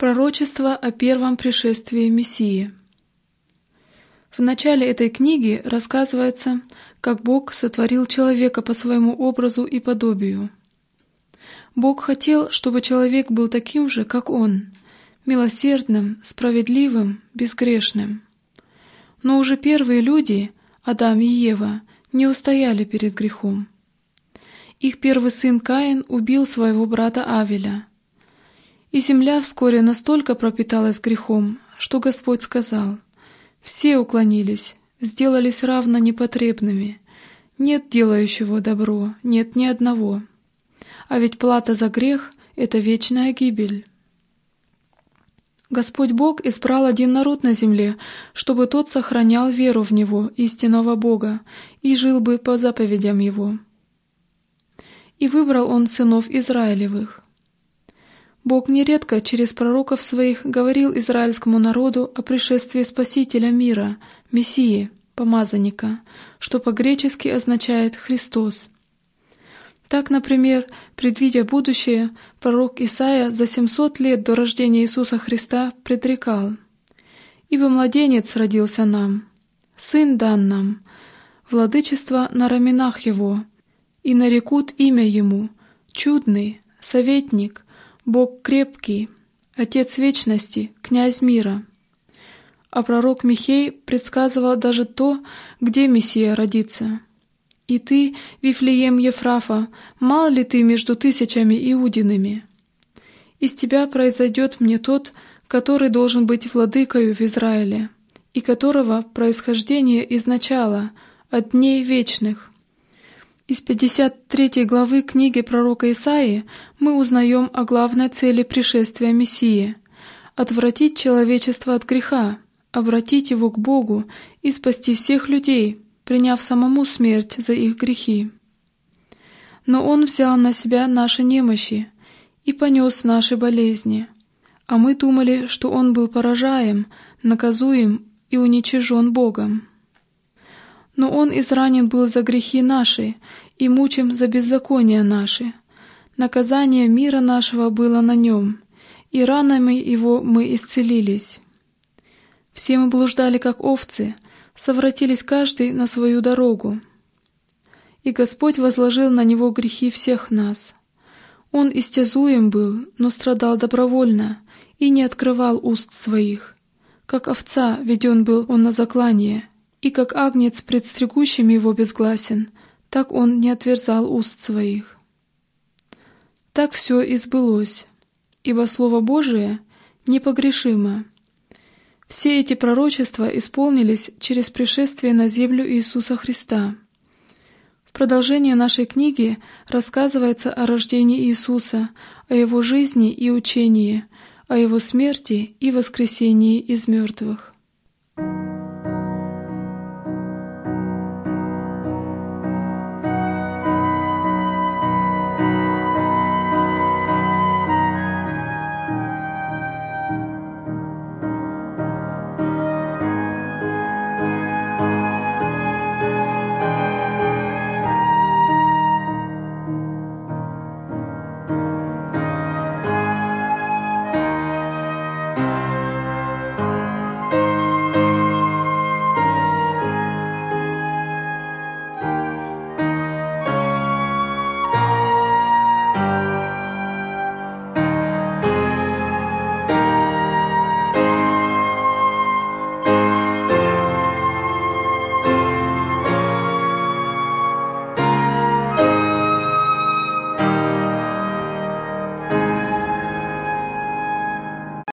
Пророчество о первом пришествии Мессии. В начале этой книги рассказывается, как Бог сотворил человека по своему образу и подобию. Бог хотел, чтобы человек был таким же, как Он, милосердным, справедливым, безгрешным. Но уже первые люди, Адам и Ева, не устояли перед грехом. Их первый сын Каин убил своего брата Авеля. И земля вскоре настолько пропиталась грехом, что Господь сказал: «Все уклонились, сделались равно непотребными. Нет делающего добро, нет ни одного. А ведь плата за грех — это вечная гибель». Господь Бог избрал один народ на земле, чтобы тот сохранял веру в Него, истинного Бога, и жил бы по заповедям Его. И выбрал Он сынов Израилевых. Бог нередко через пророков своих говорил израильскому народу о пришествии Спасителя мира, Мессии, помазанника, что по-гречески означает «Христос». Так, например, предвидя будущее, пророк Исаия за 700 лет до рождения Иисуса Христа предрекал: «Ибо младенец родился нам, сын дан нам, владычество на раменах его, и нарекут имя ему Чудный, Советник, Бог крепкий, Отец вечности, Князь мира». А пророк Михей предсказывал даже то, где Мессия родится. «И ты, Вифлеем Ефрафа, мал ли ты между тысячами иудиными? Из тебя произойдет мне тот, который должен быть владыкою в Израиле, и которого происхождение изначало, от дней вечных». Из 53 главы книги пророка Исаии мы узнаем о главной цели пришествия Мессии — отвратить человечество от греха, обратить его к Богу и спасти всех людей, приняв самому смерть за их грехи. Но Он взял на себя наши немощи и понес наши болезни, а мы думали, что Он был поражаем, наказуем и уничижен Богом. Но Он изранен был за грехи наши и мучим за беззакония наши. Наказание мира нашего было на Нем, и ранами Его мы исцелились. Все мы блуждали, как овцы, совратились каждый на свою дорогу. И Господь возложил на Него грехи всех нас. Он истязуем был, но страдал добровольно и не открывал уст своих. Как овца веден был Он на заклание, и как агнец пред стригущим Его безгласен, так Он не отверзал уст своих. Так все и сбылось, ибо Слово Божие непогрешимо. Все эти пророчества исполнились через пришествие на землю Иисуса Христа. В продолжение нашей книги рассказывается о рождении Иисуса, о Его жизни и учении, о Его смерти и воскресении из мертвых.